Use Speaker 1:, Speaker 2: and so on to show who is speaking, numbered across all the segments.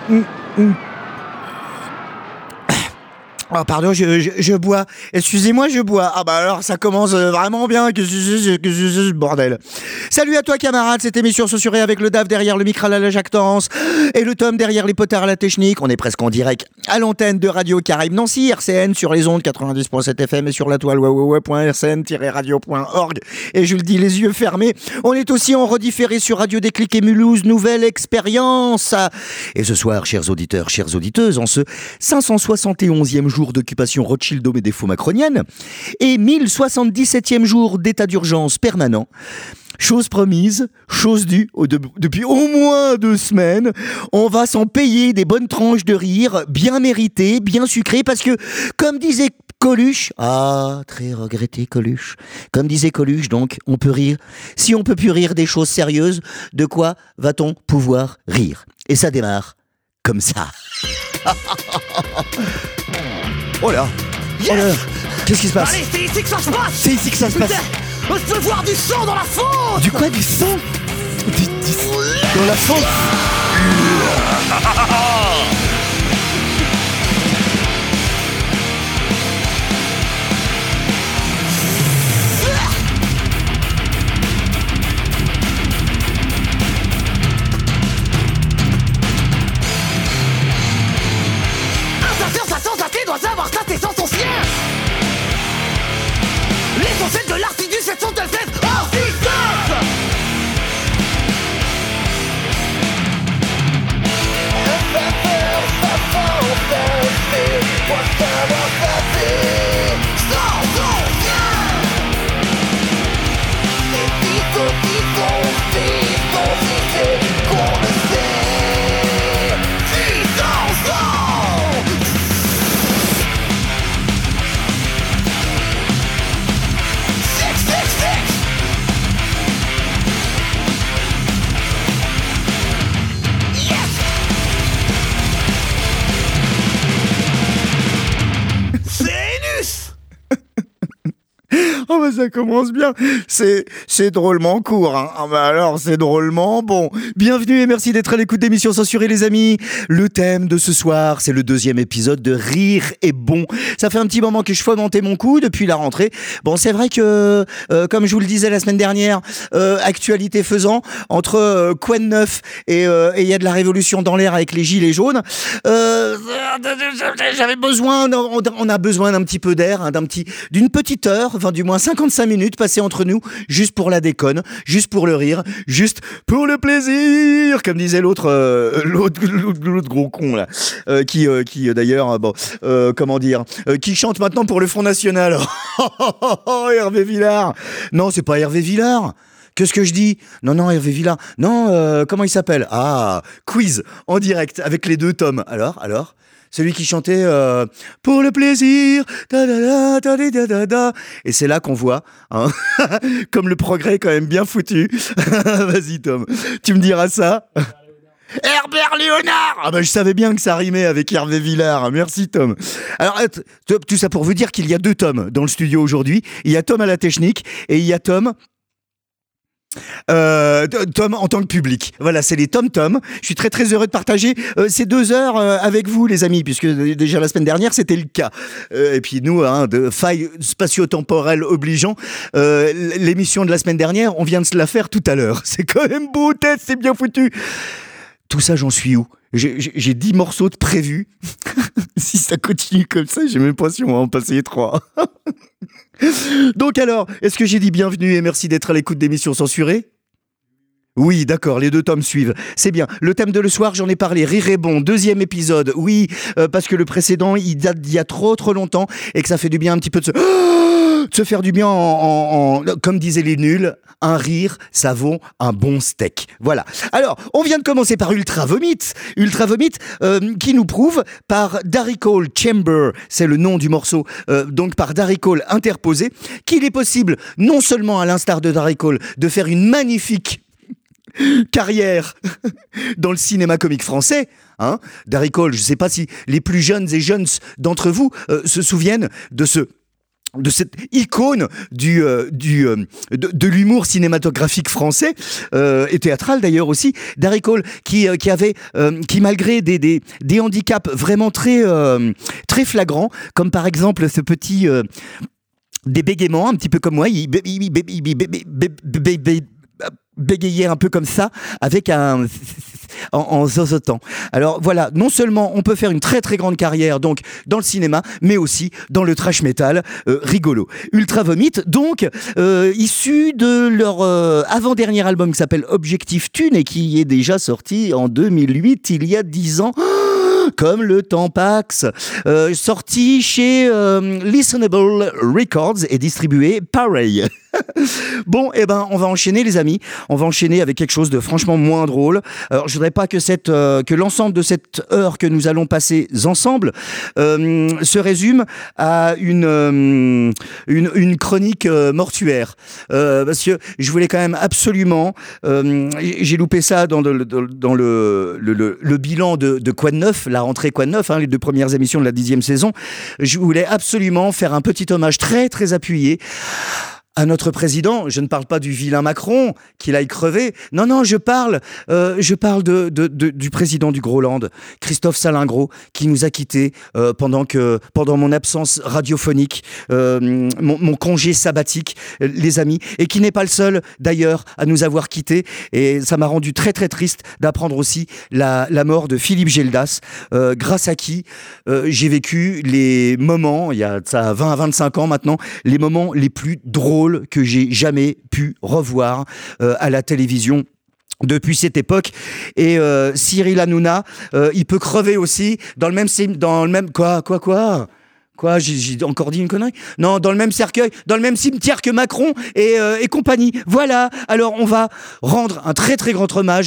Speaker 1: Oh pardon, je bois. Excusez-moi, je bois. Ah bah alors ça commence vraiment bien. Que ce bordel. Salut à toi camarade, cette émission censurée avec le DAF derrière le micro à la jactance et le Tom derrière les potards à la technique. On est presque en direct à l'antenne de Radio Caraïbes Nancy, RCN sur les ondes 90.7 FM et sur la toile www.rcn-radio.org. Et je le dis les yeux fermés. On est aussi en redifféré sur Radio Déclic et Mulhouse, nouvelle expérience. Et ce soir, chers auditeurs, chères auditeuses, en ce 571e jour d'occupation Rothschildome et des faux macroniennes et 1077e jour d'état d'urgence permanent. Chose promise, chose due, depuis au moins 2 semaines, on va s'en payer des bonnes tranches de rire, bien méritées, bien sucrées, parce que, comme disait Coluche, très regretté Coluche, comme disait Coluche, donc, on peut rire. Si on peut plus rire des choses sérieuses, de quoi va-t-on pouvoir rire ? Et ça démarre comme ça. Oh là,
Speaker 2: yes,
Speaker 1: oh là. Qu'est-ce qui se passe ?
Speaker 2: Allez, c'est ici que ça se passe.
Speaker 1: C'est ici que ça se passe.
Speaker 2: Je peux voir du sang dans la fosse.
Speaker 1: Du quoi ? Du sang ? Dans la fosse.
Speaker 2: Doit savoir ça, tes sens sont siens. L'essentiel de l'artidu, c'est son tel fait artisanat.
Speaker 1: Oh bah ça commence bien, c'est drôlement court, hein. Ah bah alors c'est drôlement bon. Bienvenue et merci d'être à l'écoute d'émissions censurées les amis. Le thème de ce soir, c'est le 2e épisode de Rire est bon. Ça fait un petit moment que je fomentais mon coup depuis la rentrée. Bon c'est vrai que, comme je vous le disais la semaine dernière, actualité faisant, entre quoi de neuf et il y a de la révolution dans l'air avec les gilets jaunes, j'avais besoin, on a besoin d'un petit peu d'air, hein, d'une petite heure, enfin du moins 55 minutes passées entre nous, juste pour la déconne, juste pour le rire, juste pour le plaisir, comme disait l'autre gros con là, qui d'ailleurs, qui chante maintenant pour le Front National. Hervé Villard. Non, c'est pas Hervé Villard. Qu'est-ce que je dis ? Non, Hervé Villard. Non, comment il s'appelle ? Quiz en direct avec les 2 tomes. Alors celui qui chantait pour le plaisir, et c'est là qu'on voit, hein, comme le progrès est quand même bien foutu. Vas-y Tom, tu me diras ça. Herbert Léonard. Ah bah je savais bien que ça rimait avec Hervé Villard. Merci Tom. Alors tout ça pour vous dire qu'il y a 2 Toms dans le studio aujourd'hui. Il y a Tom à la technique et il y a Tom en tant que public. Voilà, c'est les Tom. Je suis très très heureux de partager ces 2 heures avec vous les amis, puisque déjà la semaine dernière c'était le cas. Et puis nous, hein, de faille spatio-temporelle obligeant, l'émission de la semaine dernière, on vient de se la faire tout à l'heure. C'est quand même beau, tête, c'est bien foutu. Tout ça, j'en suis où ? J'ai 10 morceaux de prévus. Si ça continue comme ça, j'ai même pas si on va en passer 3. Donc alors, est-ce que j'ai dit bienvenue et merci d'être à l'écoute d'émissions censurées ? Oui, d'accord, les 2 tomes suivent. C'est bien. Le thème de le soir, j'en ai parlé. Rire est bon, 2e épisode. Oui, parce que le précédent, il date d'il y a trop longtemps et que ça fait du bien un petit peu de se faire du bien comme disaient les nuls, un rire, ça vaut un bon steak. Voilà. Alors, on vient de commencer par Ultra Vomit, qui nous prouve par Darry Cole Chamber, c'est le nom du morceau, donc par Darry Cole interposé, qu'il est possible, non seulement à l'instar de Darry Cole, de faire une magnifique carrière dans le cinéma comique français, hein. Darry Cole, je ne sais pas si les plus jeunes et jeunes d'entre vous se souviennent de ce de cette icône de l'humour cinématographique français et théâtral d'ailleurs aussi, Darry Cole, qui malgré des handicaps vraiment très flagrants, comme par exemple ce petit des bégaiements, un petit peu comme moi, il bégayait un peu comme ça, avec en zozotant. Alors voilà, non seulement on peut faire une très très grande carrière donc dans le cinéma, mais aussi dans le trash metal rigolo. Ultra Vomit, donc issu de leur avant-dernier album qui s'appelle Objectif Thune et qui est déjà sorti en 2008, il y a 10 ans. Comme le temps passe, sorti chez Listenable Records et distribué pareil. Bon, on va enchaîner les amis. On va enchaîner avec quelque chose de franchement moins drôle. Alors, je voudrais pas que l'ensemble de cette heure que nous allons passer ensemble se résume à une chronique mortuaire. Parce que je voulais quand même absolument, j'ai loupé ça dans le bilan de Quoi de neuf, la rentrée Quoi de neuf, les 2 premières émissions de la 10e saison. Je voulais absolument faire un petit hommage très très appuyé à notre président. Je ne parle pas du vilain Macron, qu'il aille crever. Non, je parle du président du Groland, Christophe Salingro, qui nous a quittés pendant mon absence radiophonique, mon congé sabbatique, les amis, et qui n'est pas le seul d'ailleurs à nous avoir quittés. Et ça m'a rendu très très triste d'apprendre aussi la mort de Philippe Geldas, grâce à qui j'ai vécu les moments, il y a ça 20 à 25 ans maintenant, les moments les plus drôles que j'ai jamais pu revoir à la télévision depuis cette époque. Et Cyril Hanouna, il peut crever aussi dans le même Quoi, j'ai encore dit une connerie? Non, dans le même cercueil, dans le même cimetière que Macron et compagnie. Voilà. Alors, on va rendre un très très grand hommage,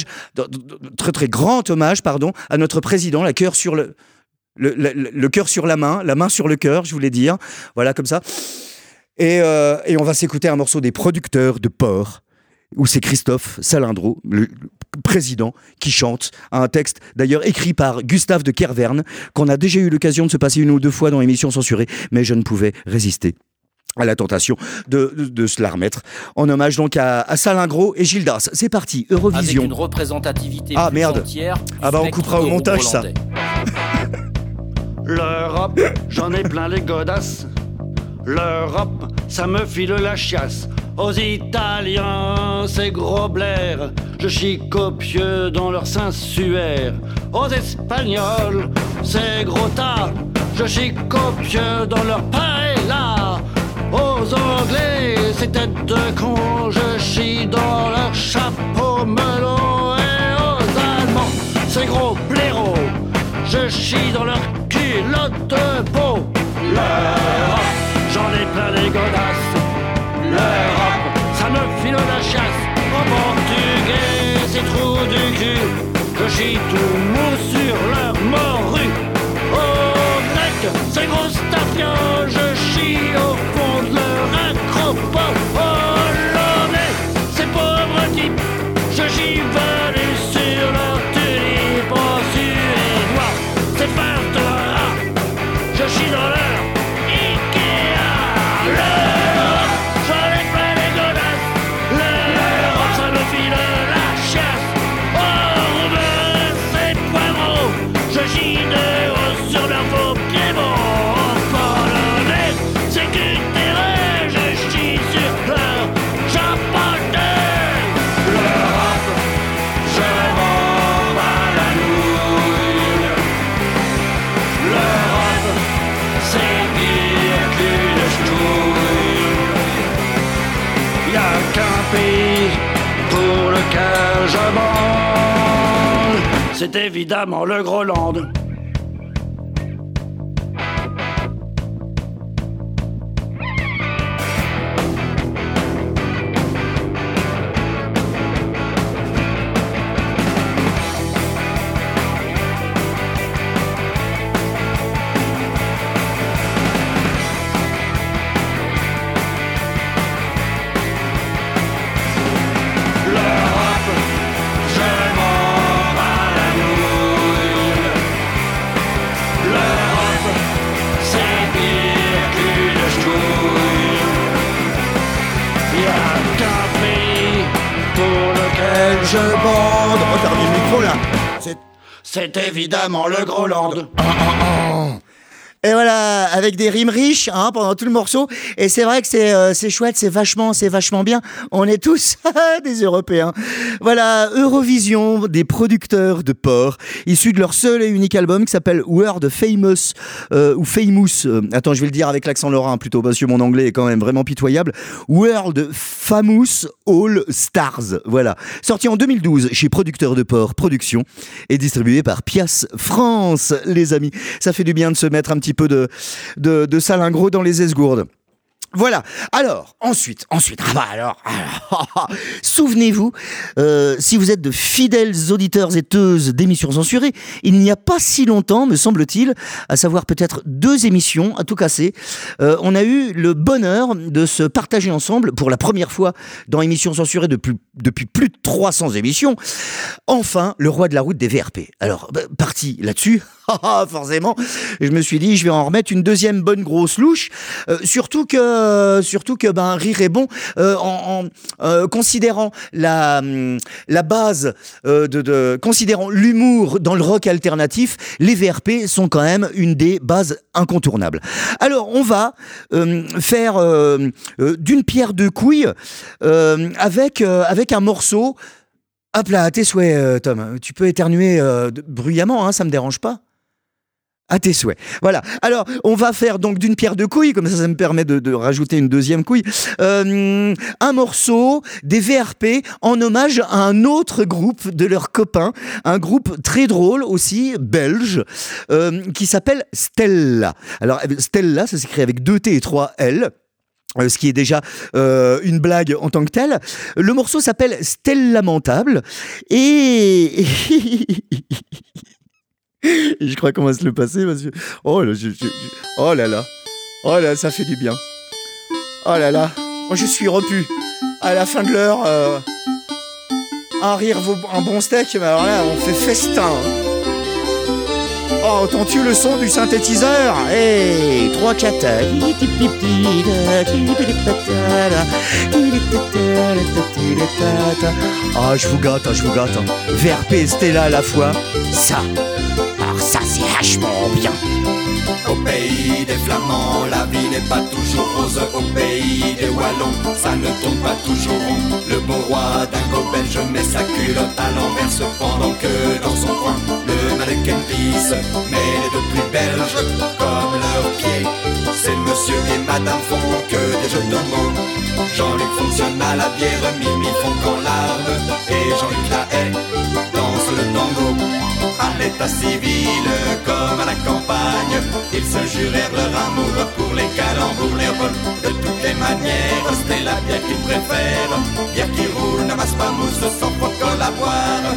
Speaker 1: à notre président, le cœur sur la main sur le cœur, je voulais dire. Voilà, comme ça. Et on va s'écouter un morceau des Producteurs de Porc, où c'est Christophe Salingro, le président, qui chante un texte d'ailleurs écrit par Gustave de Kerverne, qu'on a déjà eu l'occasion de se passer 1 ou 2 fois dans l'émission censurée, mais je ne pouvais résister à la tentation de se la remettre en hommage donc à Salingro et Gildas. C'est parti, Eurovision.
Speaker 3: Avec une représentativité
Speaker 1: plus entière. On coupera au montage ça.
Speaker 4: L'Europe, j'en ai plein les godasses. L'Europe, ça me file la chiasse. Aux Italiens, c'est gros blaire. Je chie copieux dans leur sensuaire. Aux Espagnols, c'est gros tas. Je chie copieux dans leur paella. Aux Anglais, c'est tête de con. Je chie dans leur chapeau melon. Et aux Allemands, c'est gros blaireau. Je chie dans leur culotte de peau. L'Europe, j'en ai plein les godasses. L'Europe, ça me file la chasse. En portugais, c'est trou du cul. Je chie tout mou sur leur morue. Au grec, c'est grosse tafiole. Je chie au fond de leur acropole. Polonais, c'est pauvre type. Je chie velu sur leur tulipe. Au suédois, c'est farce de rat. Je chie dans leur c'est évidemment le Groland.
Speaker 1: Georges Bande. Oh, t'as remis le micro là.
Speaker 4: C'est évidemment le Groland.
Speaker 1: Et voilà, avec des rimes riches pendant tout le morceau. Et c'est vrai que c'est chouette, c'est vachement bien. On est tous des Européens. Voilà, Eurovision, des producteurs de porc, issus de leur seul et unique album qui s'appelle World Famous ou Famous. Attends, je vais le dire avec l'accent lorrain plutôt parce que mon anglais est quand même vraiment pitoyable. World Famous All Stars. Voilà, sorti en 2012 chez Producteurs de porc Productions et distribué par Pias France, les amis. Ça fait du bien de se mettre un petit peu de salingro dans les esgourdes. Voilà. Alors, ensuite, souvenez-vous, si vous êtes de fidèles auditeurs et teuses d'émissions censurées, il n'y a pas si longtemps, me semble-t-il, à savoir peut-être 2 émissions à tout casser, on a eu le bonheur de se partager ensemble, pour la première fois dans émissions censurées depuis plus de 300 émissions, enfin, le roi de la route des VRP. Alors, parti là-dessus, forcément, je me suis dit, je vais en remettre une deuxième bonne grosse louche, surtout que rire est bon en considérant la base considérant l'humour dans le rock alternatif, les VRP sont quand même une des bases incontournables. Alors on va faire d'une pierre deux couilles avec un morceau. Hop là, à tes souhaits, Tom. Tu peux éternuer bruyamment, ça me dérange pas. À tes souhaits. Voilà. Alors, on va faire donc d'une pierre deux couilles, comme ça me permet de rajouter une deuxième couille, un morceau des VRP en hommage à un autre groupe de leurs copains, un groupe très drôle aussi, belge, qui s'appelle Stella. Alors, Stella, ça s'écrit avec 2 T et 3 L. Ce qui est déjà une blague en tant que telle. Le morceau s'appelle Stellamentable et je crois qu'on va se le passer parce que oh là, ça fait du bien. Oh là là, je suis repu. À la fin de l'heure, un rire vaut un bon steak, mais alors là, on fait festin. Oh, entends-tu le son du synthétiseur? Hey, 3-4. Ah, je vous gâte. VRP et Stella à la fois, ça. Alors ça, c'est vachement bien.
Speaker 3: Au pays des Flamands, la vie n'est pas toujours rose. Au pays des Wallons, ça ne tourne pas toujours rond. Le bon roi d'un go belge met sa culotte à l'envers, cependant que dans son coin, le mannequin pisse. Mais les 2 plus belges, comme leurs pieds, c'est monsieur et madame font que des jeux de mots. Jean-Luc fonctionne à la bière, Mimi font qu'en larmes, et Jean-Luc Lahaye danse le tango. À l'état civil, comme à la campagne, ils se jurèrent leur amour pour les calembours, les vols de toutes les manières. C'est la bière qu'ils préfèrent, bière qui roule, n'amasse pas mousse, sans protocole à boire.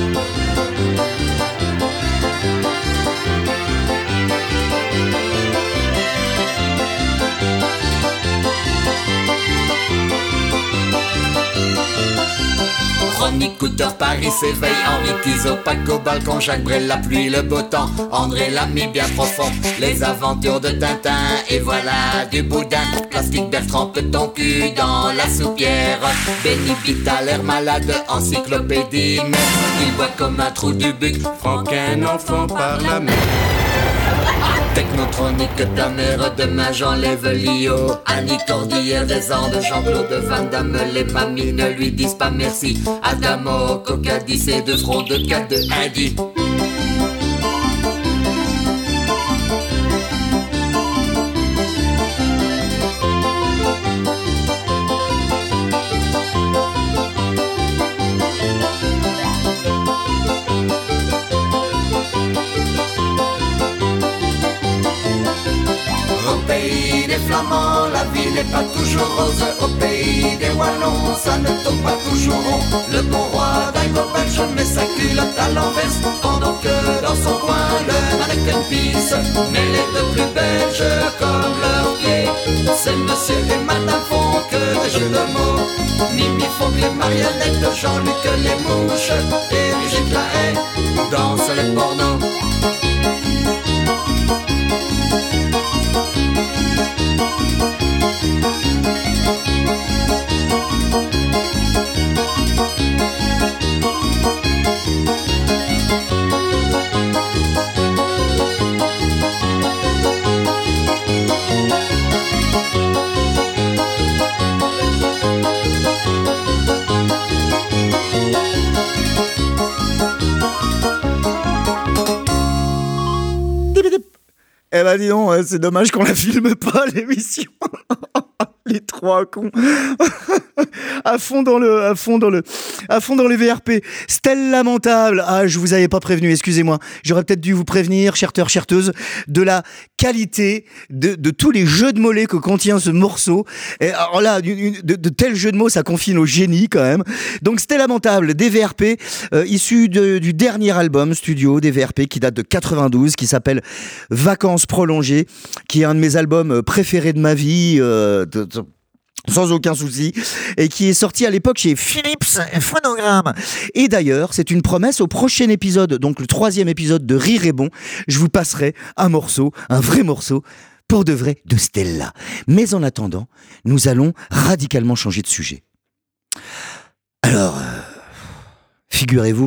Speaker 3: Ronnie Cooter, Paris s'éveille, Henri Tizot, Paco, Balcon, Jacques Brel, la pluie, le beau temps, André Lamy bien profond, les aventures de Tintin, et voilà du boudin, plastique Bertrand, peut ton cul dans la soupière, Benny Vita, l'air malade, encyclopédie, mais il boit comme un trou du buc, Franck un enfant par la main. Technotronique, ta mère, demain j'enlève l'IO. Annie Cordière, des Andes, Jean-Claude Van Damme, les mamies ne lui disent pas merci. Adamo, Cocadi, c'est 2 fraudes, 4 de Indy. La vie n'est pas toujours rose. Au pays des Wallons, ça ne tombe pas toujours rond. Le bon roi d'un go belge met sa culotte à l'envers, pendant que dans son coin le mannequin pisse. Mais les 2 plus belges, comme leurs pieds, c'est monsieur et madame font que des jeux de mots. Mimi font que les marionnettes, Jean-Luc les mouches, et Brigitte Lahaye danse le porno.
Speaker 1: Eh ben dis donc, c'est dommage qu'on la filme pas, l'émission. Les trois cons. à fond dans les VRP. Stèle lamentable. Ah, je vous avais pas prévenu, excusez-moi. J'aurais peut-être dû vous prévenir, cherteurs, cherteuses, de la qualité de tous les jeux de mots que contient ce morceau. Et alors là, de tels jeux de mots, ça confine au génie quand même. Donc Stèle lamentable, des VRP, issus du dernier album studio des VRP qui date de 92, qui s'appelle Vacances prolongées, qui est un de mes albums préférés de ma vie, sans aucun souci, et qui est sorti à l'époque chez Philips Phonogramme. Et d'ailleurs, c'est une promesse, au prochain épisode, donc le 3e épisode de Rire et Bon, je vous passerai un vrai morceau, pour de vrai, de Stella. Mais en attendant, nous allons radicalement changer de sujet. Alors, figurez-vous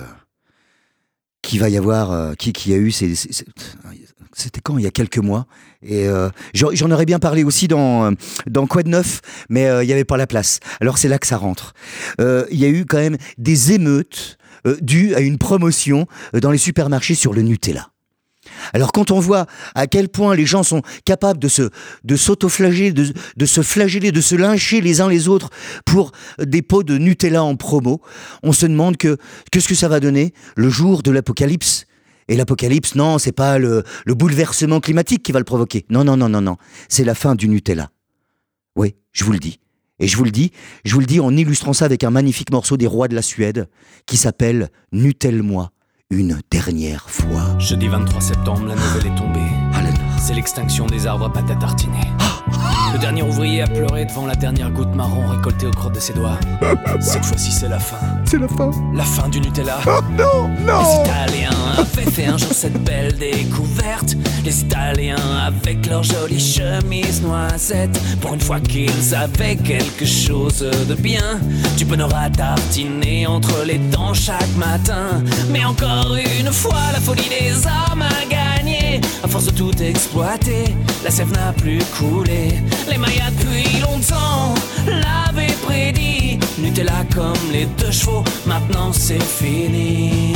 Speaker 1: qu'il va y avoir, qui a eu c'était quand, il y a quelques mois, et j'en aurais bien parlé aussi dans Quoi de neuf, mais il n'y avait pas la place. Alors c'est là que ça rentre. Il y a eu quand même des émeutes dues à une promotion dans les supermarchés sur le Nutella. Alors quand on voit à quel point les gens sont capables de s'autoflageller, de se flageller, de se lyncher les uns les autres pour des pots de Nutella en promo, on se demande qu'est-ce que ça va donner le jour de l'apocalypse. Et l'apocalypse, non, c'est pas le bouleversement climatique qui va le provoquer. Non, c'est la fin du Nutella. Oui, je vous le dis. Et je vous le dis en illustrant ça avec un magnifique morceau des Rois de la Suède qui s'appelle « Nutelle-moi une dernière fois ».
Speaker 5: Jeudi 23 septembre, la nouvelle est tombée. C'est l'extinction des arbres à pâte à tartiner. Le dernier ouvrier a pleuré devant la dernière goutte marron récoltée au creux de ses doigts. Cette fois-ci, c'est la fin.
Speaker 1: C'est la fin.
Speaker 5: La fin du Nutella.
Speaker 1: Oh non.
Speaker 5: Les Italiens avaient fait un jour cette belle découverte. Les Italiens avec leurs jolies chemises noisettes. Pour une fois qu'ils avaient quelque chose de bien, du bonheur à tartiner entre les dents chaque matin. Mais encore une fois, la folie des hommes a gagné. À force de tout exploiter, la sève n'a plus coulé. Les Mayas depuis longtemps l'avaient prédit. Nutella comme les 2 chevaux, maintenant c'est fini.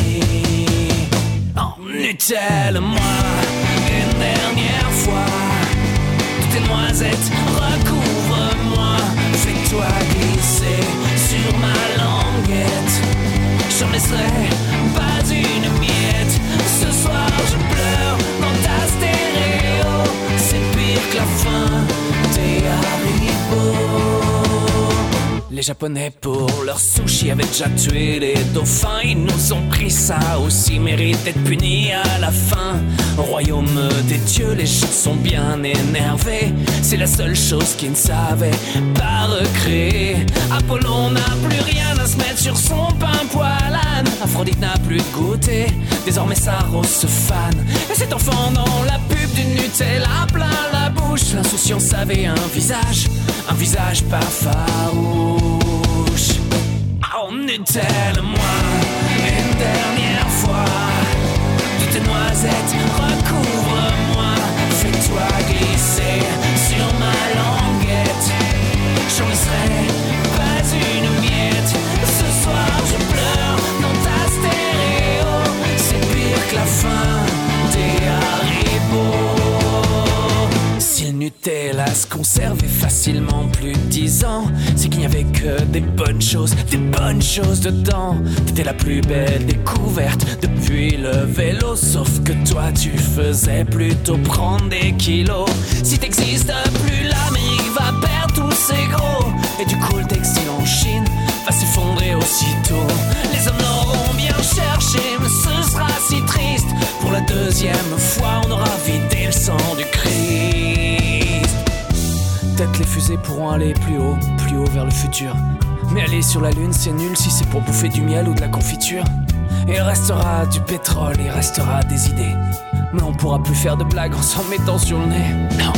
Speaker 5: Oh, Nutelle-moi une dernière fois. Toutes tes noisettes, recouvre-moi. Fais-toi glisser sur ma languette. J'en laisserai pas une miette. Ce soir je pleure dans ta stéréo. C'est pire que la fin des Haribo. Les Japonais pour leur sushi avaient déjà tué les dauphins. Ils nous ont pris, ça aussi mérite d'être punis à la fin. Au royaume des dieux, les gens sont bien énervés. C'est la seule chose qu'ils ne savaient pas recréer. Apollon n'a plus rien à se mettre sur son pain poilane. Aphrodite n'a plus de goûter, désormais sa rose se fane. Et cet enfant dans la pub du Nutella plein la bouche. L'insouciance avait un visage pas farouche. Oh, Nutelle-moi une dernière fois. Toutes tes noisettes, recouvre-moi. Fais-toi glisser sur ma languette. J'en laisserai pas une miette. Ce soir je pleure dans ta stéréo. C'est pire que la fin des Haribo. Si le Nutella se conservait facilement plus de 10 ans, c'est qu'il n'y avait que des bonnes choses dedans. T'étais la plus belle découverte depuis le vélo. Sauf que toi tu faisais plutôt prendre des kilos. Si t'existes plus, l'Amérique va perdre tous ses gros. Et du coup le textile en Chine va s'effondrer aussitôt. Les hommes l'auront bien cherché, mais ce sera si triste. Pour la 2e fois on aura vidé le sang du Christ. Peut-être les fusées pourront aller plus haut vers le futur. Mais aller sur la lune c'est nul si c'est pour bouffer du miel ou de la confiture. Et il restera du pétrole, il restera des idées. Mais on pourra plus faire de blagues en s'en mettant sur le nez. Non.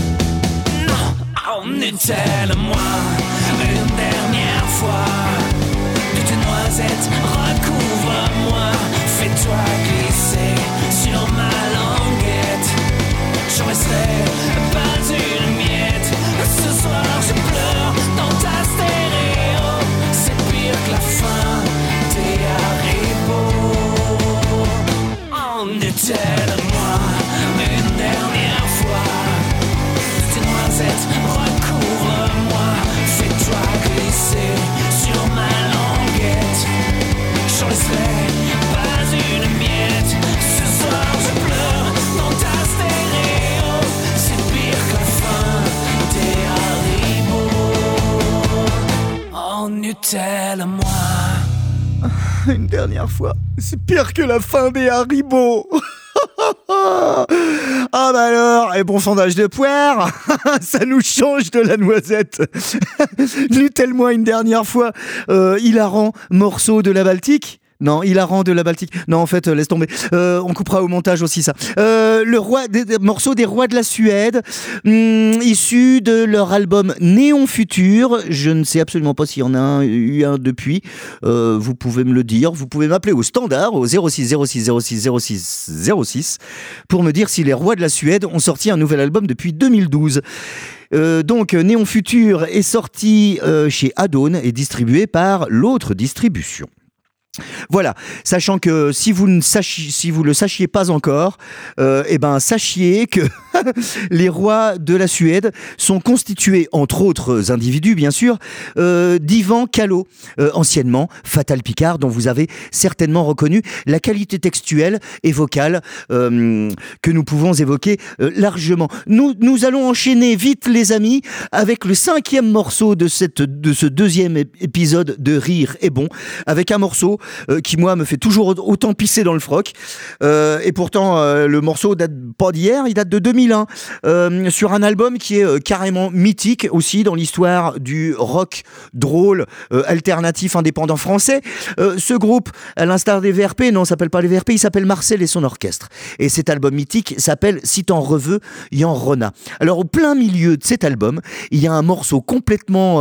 Speaker 5: Oh, Nutelle-moi une dernière fois. Toutes tes noisettes, recouvre-moi. Fais-toi glisser sur ma languette. J'en laisserai pas une miette. Ce soir je pleure dans ta stéréo. C'est pire que la fin des Haribo. Oh, Nutelle-moi une dernière
Speaker 1: une dernière fois. C'est pire que la fin des Haribo. Ah bah alors, et bon fondage de poire, ça nous change de la noisette. Nutelle-moi une dernière fois, hilarant morceau de la Baltique. Non, hilarant de la Baltique. Non, en fait, laisse tomber. On coupera au montage aussi ça. Le roi des morceaux des rois de la Suède, issu de leur album Néon Futur. Je ne sais absolument pas s'il y en a eu un depuis. Vous pouvez me le dire. Vous pouvez m'appeler au standard au 06 06 06 06 06 pour me dire si les rois de la Suède ont sorti un nouvel album depuis 2012. Donc Néon Futur est sorti chez Adone et distribué par l'autre distribution. Voilà, sachant que si vous le sachiez pas encore, sachiez que les rois de la Suède sont constitués, entre autres individus bien sûr, d'Ivan Kalo, anciennement Fatal Picard, dont vous avez certainement reconnu la qualité textuelle et vocale que nous pouvons évoquer largement. Nous allons enchaîner vite les amis avec le 5e morceau de ce 2e épisode de Rire est bon, avec un morceau qui moi me fait toujours autant pisser dans le froc, et pourtant le morceau date pas d'hier, il date de 2001, sur un album qui est carrément mythique aussi dans l'histoire du rock drôle alternatif indépendant français. Ce groupe, à l'instar des VRP, non, s'appelle pas les VRP, il s'appelle Marcel et son orchestre, et cet album mythique s'appelle Si t'en reveux, y'en rena. Alors au plein milieu de cet album, il y a un morceau complètement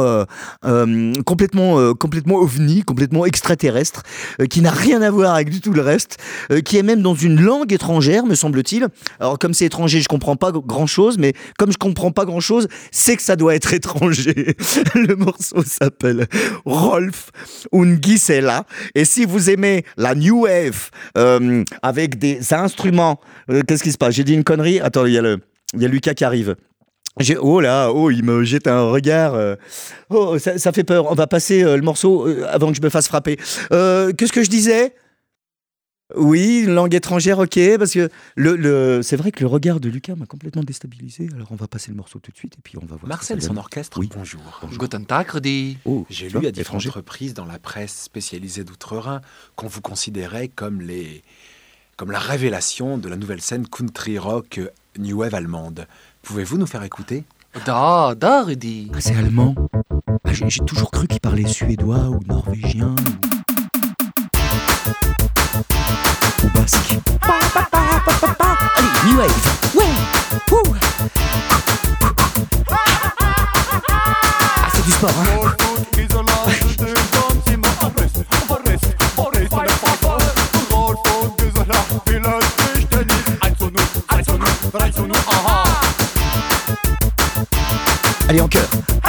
Speaker 1: ovni, complètement extraterrestre, qui n'a rien à voir avec du tout le reste, qui est même dans une langue étrangère, me semble-t-il. Alors comme c'est étranger, je comprends pas grand-chose, mais comme je comprends pas grand-chose, c'est que ça doit être étranger. Le morceau s'appelle Rolf und Gisela, et si vous aimez la New Wave avec des instruments, qu'est-ce qui se passe? J'ai dit une connerie? Attends, il y a Lucas qui arrive. Il me jette un regard. Ça fait peur. On va passer le morceau avant que je me fasse frapper. Qu'est-ce que je disais? Oui, une langue étrangère, ok, parce que c'est vrai que le regard de Lucas m'a complètement déstabilisé. Alors on va passer le morceau tout de suite et puis on va voir.
Speaker 6: Marcel et son orchestre,
Speaker 1: oui.
Speaker 6: Bonjour. Guten Tag, Rudi. J'ai lu à différentes
Speaker 1: étranger.
Speaker 6: reprises dans la presse spécialisée d'Outre-Rhin qu'on vous considérait comme la révélation de la nouvelle scène country rock new wave allemande. Pouvez-vous nous faire écouter?
Speaker 5: Da, Rudi.
Speaker 1: Ah, c'est allemand. Ah, j'ai toujours cru qu'il parlait suédois ou norvégien ou basque. Allez, New Wave. Ouais. Ah, c'est du sport, hein. Allez, en chœur.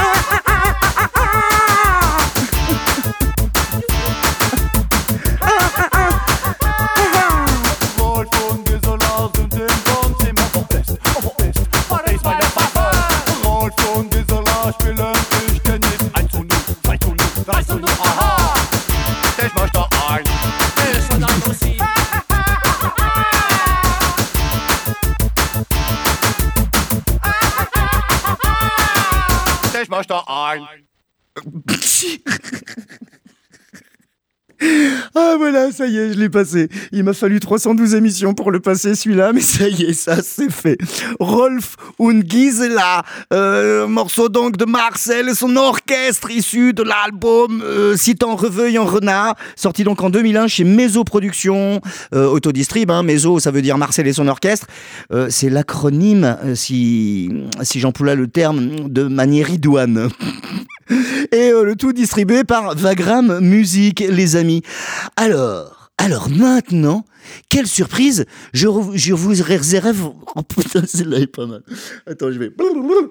Speaker 1: Ah voilà, ça y est, je l'ai passé. Il m'a fallu 312 émissions pour le passer celui-là, mais ça y est, ça c'est fait. Rolf und Gisela, morceau donc de Marcel et son orchestre issu de l'album Si t'en reveux, y'en rena, sorti donc en 2001 chez Mezzo Productions, autodistrib, hein, Mezzo ça veut dire Marcel et son orchestre, c'est l'acronyme, si j'emploie le terme de manière idoine. Et le tout distribué par Vagram Music, les amis. Alors maintenant, quelle surprise, je vous réserve... Oh putain, celle-là est pas mal. Attends, je vais...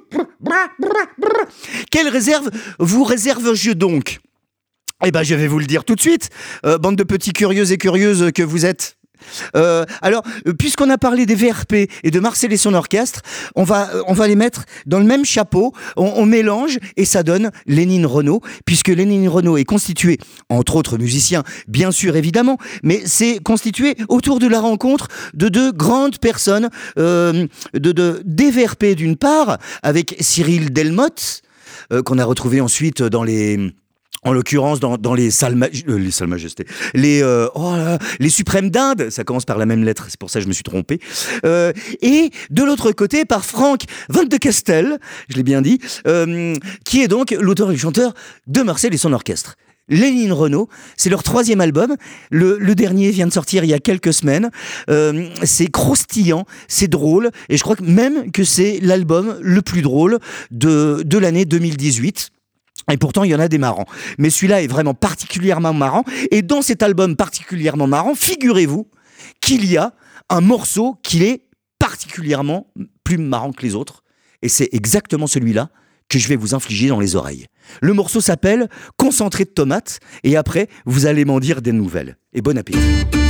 Speaker 1: Quelle réserve vous réserve-je donc? Eh ben, je vais vous le dire tout de suite, bande de petits curieux et curieuses que vous êtes. Alors, puisqu'on a parlé des VRP et de Marcel et son orchestre, on va les mettre dans le même chapeau, on mélange et ça donne Lénine Renaud, puisque Lénine Renaud est constitué, entre autres musiciens, bien sûr évidemment, mais c'est constitué autour de la rencontre de deux grandes personnes, des VRP d'une part, avec Cyril Delmotte, qu'on a retrouvé ensuite dans les En l'occurrence, dans les salles majestés, les suprêmes d'Inde, ça commence par la même lettre, c'est pour ça que je me suis trompé. Et de l'autre côté, par Frank Van de Castel, je l'ai bien dit, qui est donc l'auteur et le chanteur de Marcel et son orchestre. Lénine Renaud, c'est leur 3e album. Le dernier vient de sortir il y a quelques semaines. C'est croustillant, c'est drôle, et je crois même que c'est l'album le plus drôle de l'année 2018. Et pourtant, il y en a des marrants. Mais celui-là est vraiment particulièrement marrant. Et dans cet album particulièrement marrant, figurez-vous qu'il y a un morceau qui est particulièrement plus marrant que les autres. Et c'est exactement celui-là que je vais vous infliger dans les oreilles. Le morceau s'appelle « Concentré de tomates » et après, vous allez m'en dire des nouvelles. Et bon appétit.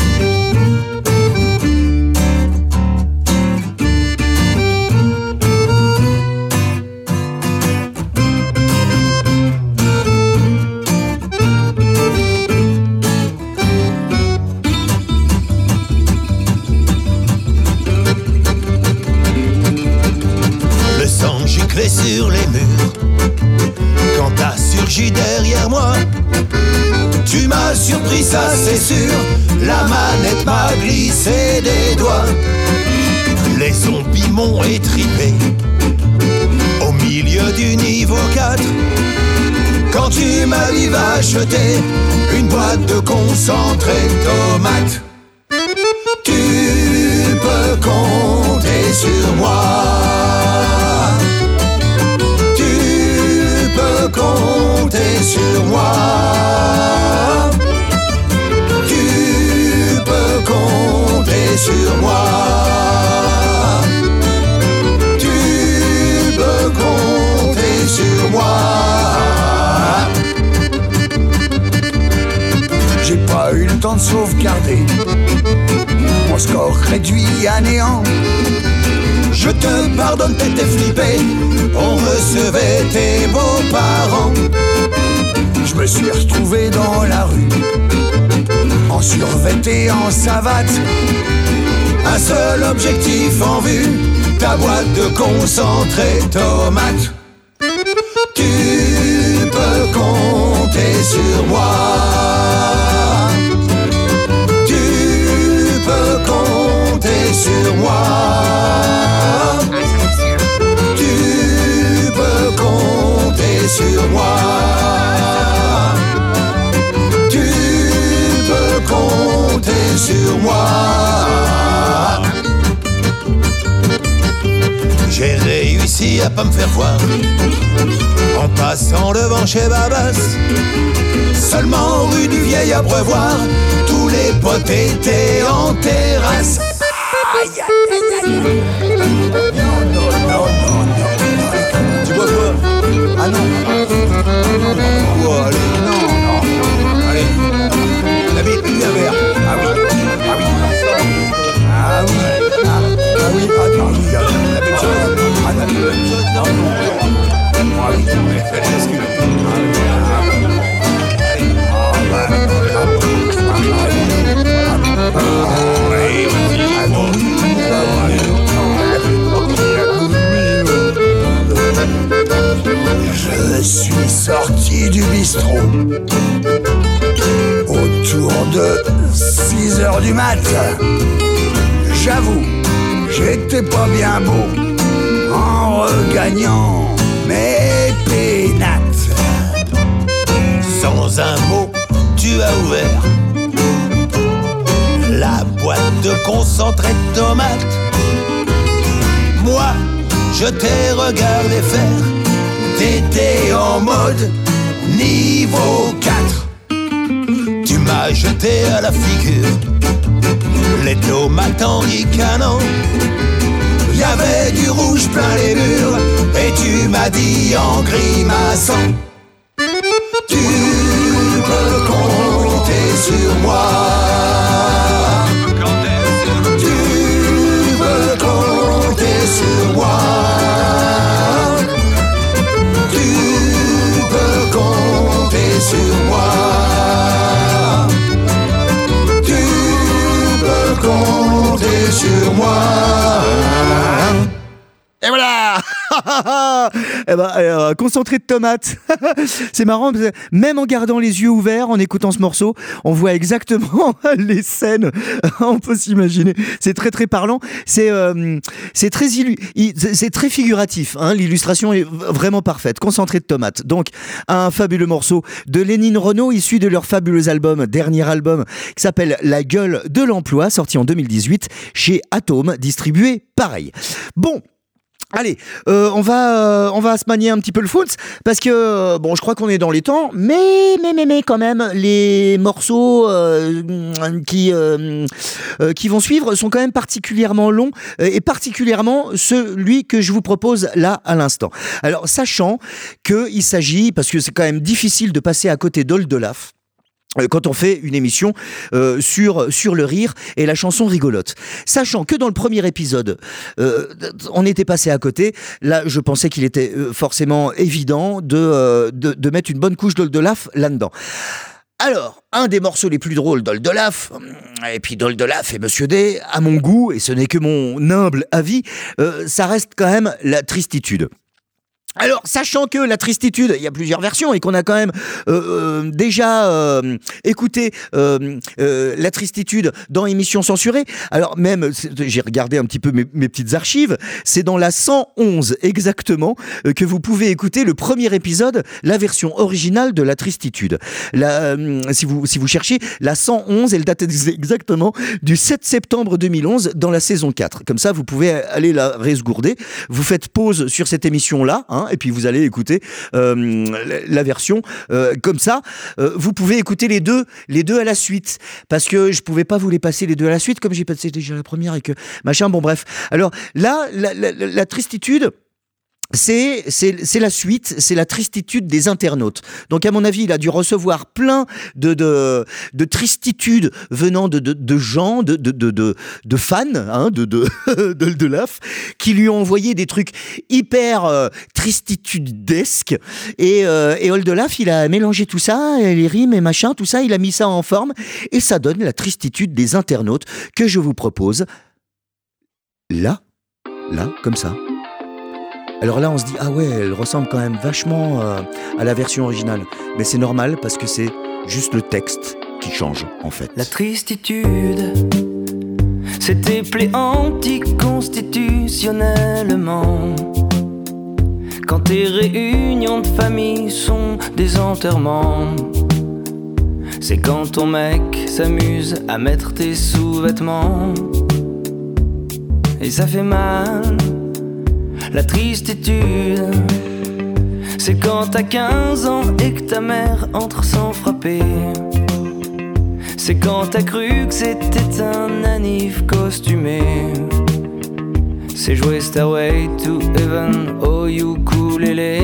Speaker 7: Le sang giclait sur les murs quand t'as surgi derrière moi. Tu m'as surpris, ça c'est sûr. La manette m'a glissé des doigts. Les zombies m'ont étripé au milieu du niveau 4. Quand tu m'as dit va acheter une boîte de concentré de tomates. Tu peux compter sur moi. Compter sur moi. Tu peux compter sur moi. Tu peux compter sur moi. J'ai pas eu le temps de sauvegarder. Mon score réduit à néant. Je te pardonne, t'étais flippé. On recevait tes beaux-parents. Je me suis retrouvé dans la rue, en survêt et en savate. Un seul objectif en vue, ta boîte de concentré tomates. Tu peux compter sur moi. Tu peux compter sur moi. Sur moi, tu peux compter sur moi. J'ai réussi à pas me faire voir en passant devant chez Babas. Seulement rue du Vieil Abreuvoir, tous les potes étaient en terrasse. Aïe, aïe, aïe, aïe. Non. Tu bois quoi? Ah non. Oh, allez, non. Allez. David, un verre. Ah oui. Ah oui. Ah oui. Attends, la même chose. Ah non, la même chose. Non. Ah oui. Fais les excuses. Je suis sorti du bistrot autour de 6h du mat. J'avoue, j'étais pas bien beau en regagnant mes pénates. Sans un mot, tu as ouvert la boîte de concentré de tomates. Moi, je t'ai regardé faire. T'étais en mode niveau 4. Tu m'as jeté à la figure les tomates en ricanant. Y'avait du rouge plein les murs et tu m'as dit en grimaçant. Tu peux compter sur moi. Tu peux compter sur moi. Sur moi, tu peux compter sur moi.
Speaker 1: Et voilà. Eh ben, concentré de tomates. C'est marrant, parce que même en gardant les yeux ouverts, en écoutant ce morceau, on voit exactement les scènes. On peut s'imaginer. C'est très très parlant. C'est très figuratif. Hein. L'illustration est vraiment parfaite. Concentré de tomates. Donc, un fabuleux morceau de Lénine Renaud, issu de leur fabuleux dernier album, qui s'appelle La gueule de l'emploi, sorti en 2018 chez Atome, distribué pareil. Bon. Allez, on va se manier un petit peu le foot parce que bon, je crois qu'on est dans les temps, mais quand même les morceaux qui vont suivre sont quand même particulièrement longs et particulièrement celui que je vous propose là à l'instant. Alors, sachant que il s'agit, parce que c'est quand même difficile de passer à côté d'Oldelaf quand on fait une émission sur le rire et la chanson rigolote. Sachant que dans le premier épisode, on était passé à côté, là je pensais qu'il était forcément évident de mettre une bonne couche d'Oldelaf là-dedans. Alors, un des morceaux les plus drôles d'Oldelaf, et puis d'Oldelaf et Monsieur D, à mon goût, et ce n'est que mon humble avis, ça reste quand même la tristitude. Alors, sachant que la tristitude, il y a plusieurs versions et qu'on a quand même déjà écouté la tristitude dans émissions censurées, alors même, j'ai regardé un petit peu mes petites archives, c'est dans la 111 exactement que vous pouvez écouter le premier épisode, la version originale de la tristitude. Si vous cherchez, la 111, elle date exactement du 7 septembre 2011 dans la saison 4. Comme ça, vous pouvez aller la resgourder. Vous faites pause sur cette émission-là, et puis vous allez écouter la version comme ça. Vous pouvez écouter les deux à la suite, parce que je pouvais pas vous les passer les deux à la suite, comme j'ai passé déjà la première et que machin. Bon bref. Alors là, la tristitude. C'est la suite, c'est la tristitude des internautes. Donc à mon avis, il a dû recevoir plein de tristitudes venant de gens, de fans, d'Oldelaf, qui lui ont envoyé des trucs hyper tristitudesques. Et Oldelaf, il a mélangé tout ça, les rimes et machin, tout ça, il a mis ça en forme, et ça donne la tristitude des internautes que je vous propose là, comme ça. Alors là, on se dit, ah ouais, elle ressemble quand même vachement à la version originale. Mais c'est normal parce que c'est juste le texte qui change, en fait.
Speaker 5: La tristitude, c'était plaît anticonstitutionnellement. Quand tes réunions de famille sont des enterrements. C'est quand ton mec s'amuse à mettre tes sous-vêtements. Et ça fait mal. La tristitude, c'est quand t'as 15 ans et que ta mère entre sans frapper. C'est quand t'as cru que c'était un anniv costumé. C'est jouer Stairway to Heaven au ukulélé.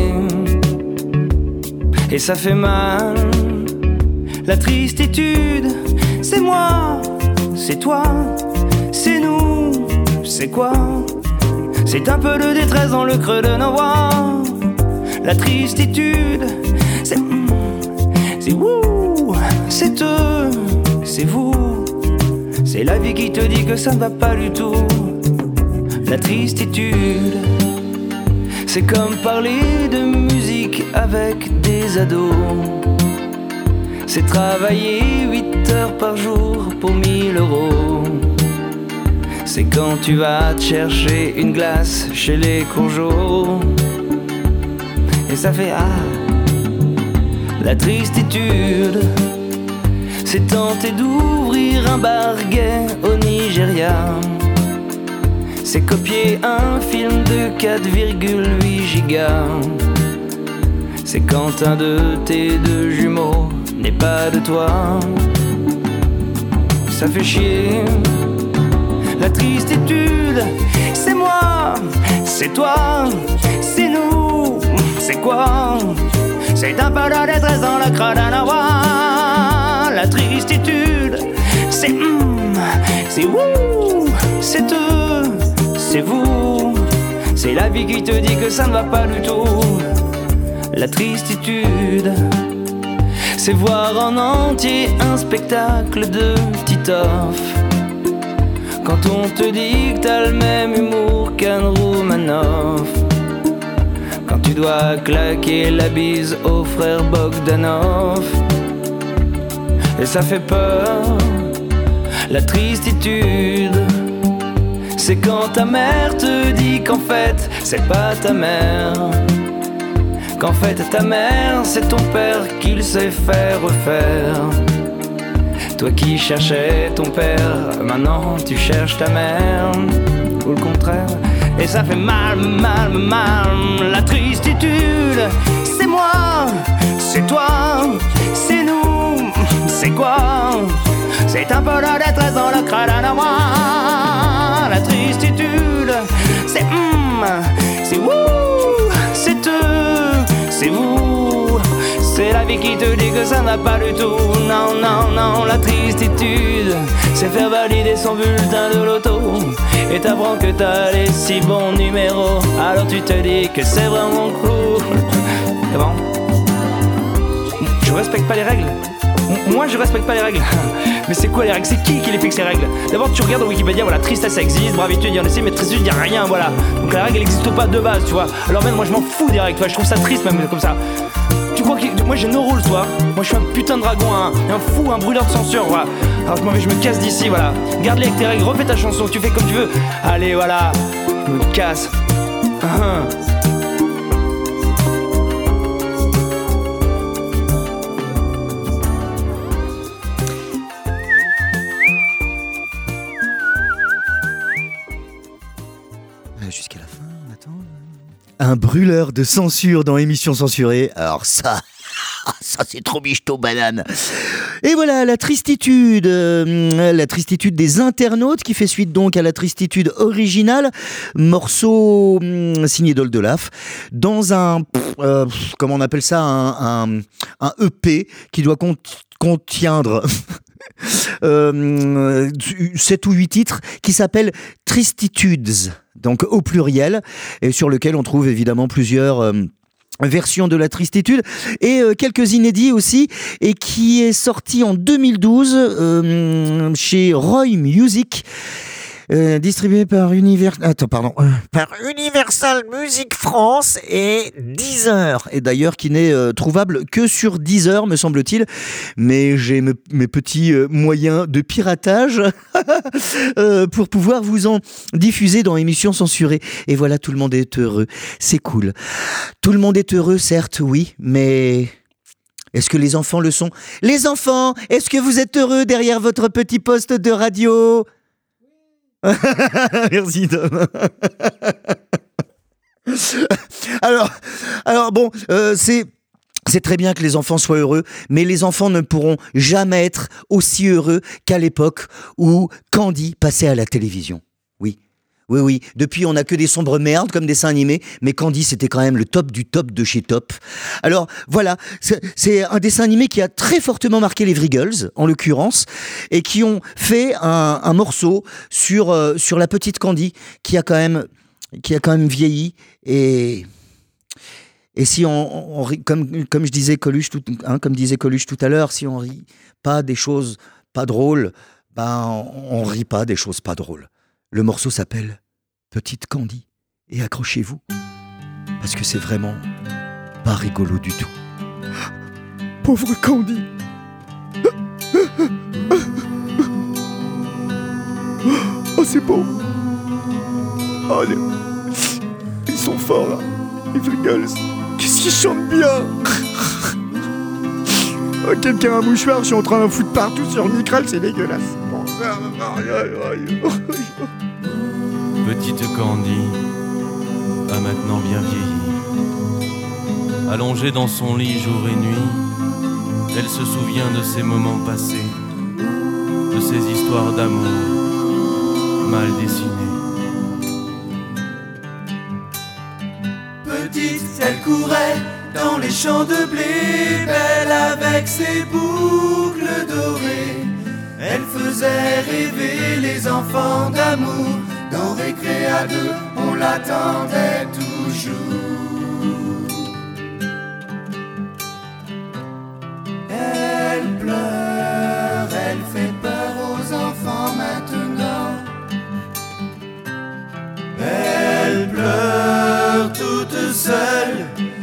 Speaker 5: Et ça fait mal. La tristitude, c'est moi, c'est toi, c'est nous, c'est quoi? C'est un peu de détresse dans le creux de nos voix. La tristitude, c'est vous, c'est eux, c'est vous. C'est la vie qui te dit que ça ne va pas du tout. La tristitude, c'est comme parler de musique avec des ados. C'est travailler 8 heures par jour pour 1000 €. C'est quand tu vas te chercher une glace chez les courgeaux. Et ça fait la tristitude. C'est tenter d'ouvrir un bar gay au Nigeria. C'est copier un film de 4,8 gigas. C'est quand un de tes deux jumeaux n'est pas de toi. Ça fait chier. La tristitude, c'est moi, c'est toi, c'est nous, c'est quoi? C'est un peu de détresse dans le crâne à Nawa. La tristitude, c'est vous, c'est eux, c'est vous. C'est la vie qui te dit que ça ne va pas du tout. La tristitude, c'est voir en entier un spectacle de Titoff. Quand on te dit que t'as le même humour qu'Anne Romanoff. doit claquer la bise au frère Bogdanov. Et ça fait peur, la tristitude. C'est quand ta mère te dit qu'en fait c'est pas ta mère, qu'en fait ta mère c'est ton père qu'il sait faire refaire. Toi qui cherchais ton père, maintenant tu cherches ta mère, ou le contraire. Et ça fait mal, mal, mal. La tristitude, c'est moi, c'est toi, c'est nous, c'est quoi? C'est un peu la détresse dans le crâne à moi. La tristitude, c'est c'est wouh, c'est eux, c'est vous. C'est la vie qui te dit que ça n'a pas du tout. Non, non, non, la tristitude, c'est faire valider son bulletin de loto et t'apprends que t'as les 6 bons numéros. Alors tu te dis que c'est vraiment cool. C'est bon? Je respecte pas les règles. Moi je respecte pas les règles. Mais c'est quoi les règles? C'est qui les fixe les règles? D'abord tu regardes au Wikipédia, voilà, tristesse ça existe, bravitude il y en a aussi, mais tristesse il y a rien, voilà. Donc la règle elle existe pas de base, tu vois. Alors même moi je m'en fous des règles, tu vois, je trouve ça triste même comme ça. Tu crois que moi j'ai no rules, toi? Moi je suis un putain de dragon, un fou, un brûleur de censure, voilà. Alors je me casse d'ici, voilà. Garde-les avec tes règles, refais ta chanson, tu fais comme tu veux. Allez, voilà, je me casse.
Speaker 1: Jusqu'à la fin, on attend. Un brûleur de censure dans Émission Censurée. Alors ça c'est trop michto banane. Et voilà, la tristitude des internautes qui fait suite donc à la tristitude originale, morceau signé Doldelaf, dans un, comment on appelle ça, un EP qui doit contiendre 7 ou 8 titres qui s'appellent Tristitudes, donc au pluriel, et sur lequel on trouve évidemment plusieurs version de la tristitude et quelques inédits aussi, et qui est sorti en 2012 chez Roy Music, distribué par par Universal Music France et Deezer, et d'ailleurs qui n'est trouvable que sur Deezer me semble-t-il, mais j'ai mes petits moyens de piratage pour pouvoir vous en diffuser dans Émission Censurée. Et voilà, tout le monde est heureux, c'est cool. Tout le monde est heureux, certes, oui, mais est-ce que les enfants le sont? Les enfants, est-ce que vous êtes heureux derrière votre petit poste de radio? Merci Tom. Alors bon, c'est très bien que les enfants soient heureux, mais les enfants ne pourront jamais être aussi heureux qu'à l'époque où Candy passait à la télévision. Oui. Depuis, on n'a que des sombres merdes comme dessins animés, mais Candy, c'était quand même le top du top de chez Top. Alors, voilà, c'est un dessin animé qui a très fortement marqué les Vriggles, en l'occurrence, et qui ont fait un morceau sur la petite Candy, qui a quand même vieilli, et si on rit, comme je disais Coluche comme disait Coluche tout à l'heure, si on rit pas des choses pas drôles, on rit pas des choses pas drôles. Le morceau s'appelle Petite Candy, et accrochez-vous, parce que c'est vraiment pas rigolo du tout. Pauvre Candy. Oh, c'est beau. Oh, ils sont forts, là, les Vriggles. Qu'est-ce qu'ils chantent bien. Oh, quelqu'un a un mouchoir, je suis en train d'en foutre partout sur le micral, c'est dégueulasse.
Speaker 8: Petite Candy a maintenant bien vieilli. Allongée dans son lit jour et nuit, elle se souvient de ses moments passés, de ses histoires d'amour mal dessinées.
Speaker 3: Petite, elle courait dans les champs de blé, belle avec ses boucles dorées. Elle faisait rêver les enfants d'amour. Dans Récré à deux, on l'attendait toujours. Elle pleure, elle fait peur aux enfants maintenant. Elle pleure toute seule,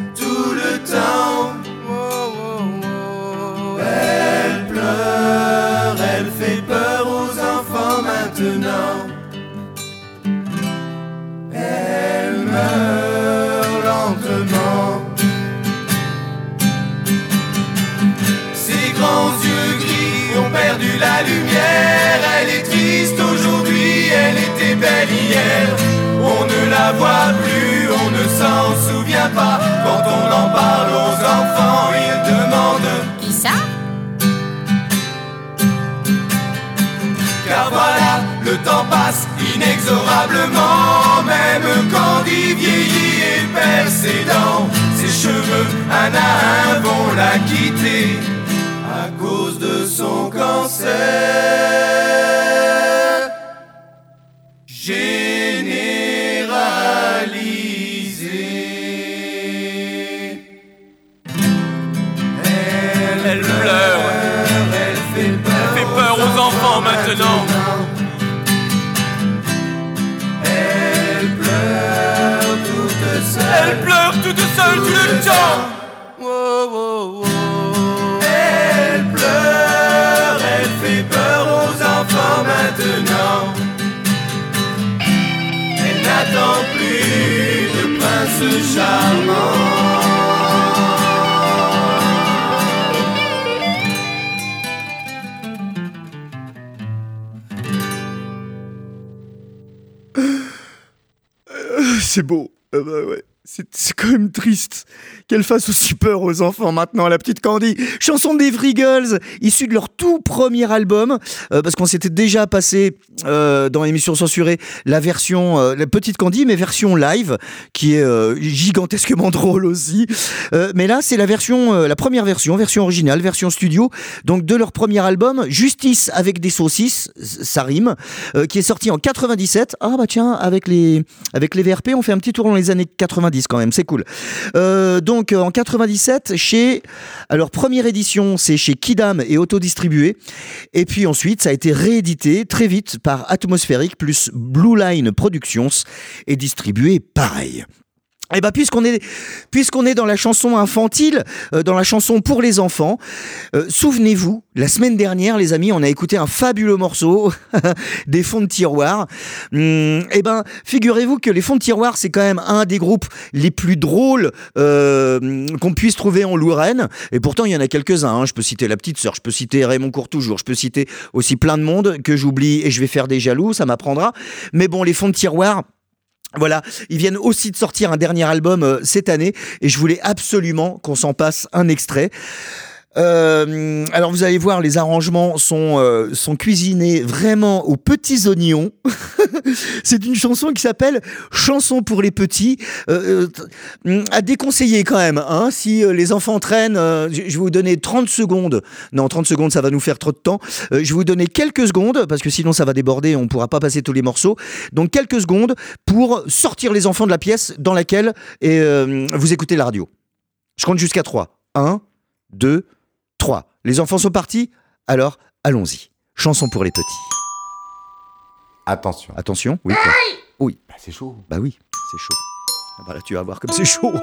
Speaker 3: voit plus, on ne s'en souvient pas. Quand on en parle aux enfants, ils demandent
Speaker 9: Qui ça?
Speaker 3: car voilà, le temps passe inexorablement. Même quand il vieillit et perd ses dents, ses cheveux un à un vont la quitter à cause de son cancer généralisé.
Speaker 8: Elle pleure,
Speaker 3: elle fait
Speaker 8: peur aux enfants maintenant.
Speaker 3: Elle pleure toute seule.
Speaker 8: Elle pleure toute seule tout le temps.
Speaker 3: Elle pleure, elle fait peur aux enfants maintenant. Elle n'attend plus de prince charmant.
Speaker 1: C'est beau. Bah ouais. C'est quand même triste qu'elle fasse aussi peur aux enfants maintenant, la petite Candy. Chanson des Freegirls, issue de leur tout premier album, parce qu'on s'était déjà passé dans l'émission censurée la version, la petite Candy, mais version live, qui est gigantesquement drôle aussi. Mais là, c'est la version, la première version originale, version studio, donc de leur premier album, Justice avec des saucisses, ça rime, qui est sorti en 97. Ah bah tiens, avec les VRP, on fait un petit tour dans les années 90 quand même, c'est cool. Donc en 97, alors première édition, c'est chez Kidam et autodistribué, et puis ensuite ça a été réédité très vite par Atmosphérique plus Blue Line Productions et distribué pareil. Et bah puisqu'on est dans la chanson infantile, dans la chanson pour les enfants, souvenez-vous, la semaine dernière, les amis, on a écouté un fabuleux morceau des Fonds de Tiroir. Et ben, figurez-vous que les Fonds de Tiroir, c'est quand même un des groupes les plus drôles qu'on puisse trouver en Lorraine. Et pourtant, il y en a quelques-uns. Hein. Je peux citer La Petite Sœur, je peux citer Raymond Courtoujour, je peux citer aussi plein de monde que j'oublie et je vais faire des jaloux, ça m'apprendra. Mais bon, les Fonds de Tiroir, voilà, ils viennent aussi de sortir un dernier album cette année et je voulais absolument qu'on s'en passe un extrait. Alors vous allez voir, les arrangements sont cuisinés vraiment aux petits oignons. C'est une chanson qui s'appelle Chanson pour les petits, à déconseiller quand même, hein, si les enfants traînent. Je vais vous donner 30 secondes. Non, 30 secondes, ça va nous faire trop de temps. Je vais vous donner quelques secondes, parce que sinon ça va déborder, on pourra pas passer tous les morceaux. Donc quelques secondes pour sortir les enfants de la pièce dans laquelle vous écoutez la radio. Je compte jusqu'à 3. 1, 2, 3. Les enfants sont partis? Alors, allons-y. Chanson pour les petits.
Speaker 10: Attention.
Speaker 1: Attention, oui. Quoi. Oui.
Speaker 10: Bah, c'est chaud.
Speaker 1: Bah oui, c'est chaud. Ah bah là, tu vas voir comme c'est chaud.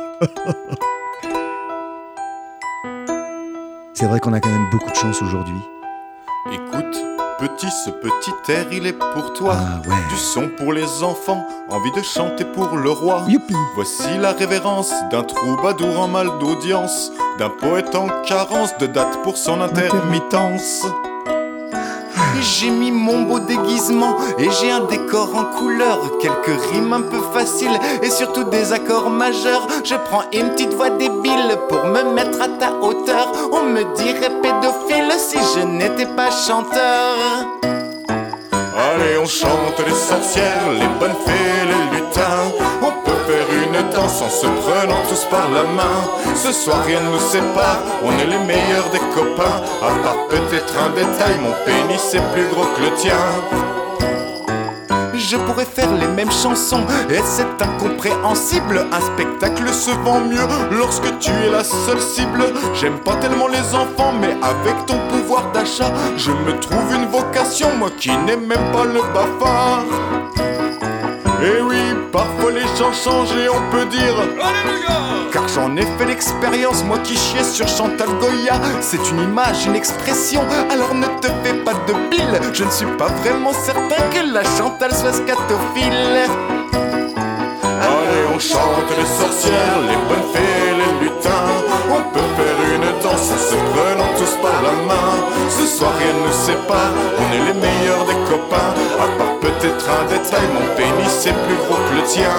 Speaker 1: C'est vrai qu'on a quand même beaucoup de chance aujourd'hui.
Speaker 11: Écoute, petit, ce petit air, il est pour toi.
Speaker 1: Ah ouais.
Speaker 11: Du son pour les enfants, envie de chanter pour le roi.
Speaker 1: Youpi.
Speaker 11: Voici la révérence d'un troubadour en mal d'audience, d'un poète en carence de date pour son intermittence.
Speaker 3: J'ai mis mon beau déguisement et j'ai un décor en couleur, quelques rimes un peu faciles et surtout des accords majeurs. Je prends une petite voix débile pour me mettre à ta hauteur. On me dirait pédophile si je n'étais pas chanteur.
Speaker 11: Allez, on chante les sorcières, les bonnes fées, les lutins. On peut faire une danse en se prenant tous par la main. Ce soir rien ne nous sépare, on est les meilleurs des copains. À part peut-être un détail, mon pénis est plus gros que le tien.
Speaker 3: Je pourrais faire les mêmes chansons et c'est incompréhensible. Un spectacle se vend mieux lorsque tu es la seule cible. J'aime pas tellement les enfants, mais avec ton pouvoir d'achat, je me trouve une vocation, moi qui n'ai même pas le bafard.
Speaker 11: Et oui, parfois les gens changent et on peut dire
Speaker 3: Alléluia. Car j'en ai fait l'expérience, moi qui chiais sur Chantal Goya. C'est une image, une expression, alors ne te fais pas de bile. Je ne suis pas vraiment certain que la Chantal soit scatophile.
Speaker 11: Allez, on chante les sorcières, les bonnes fées, les lutins. On peut faire une danse danse en se prenant tous par la main. Ce soir rien ne nous sépare, on est les meilleurs des copains. À part peut-être un détail, mon pénis est plus gros que le tien.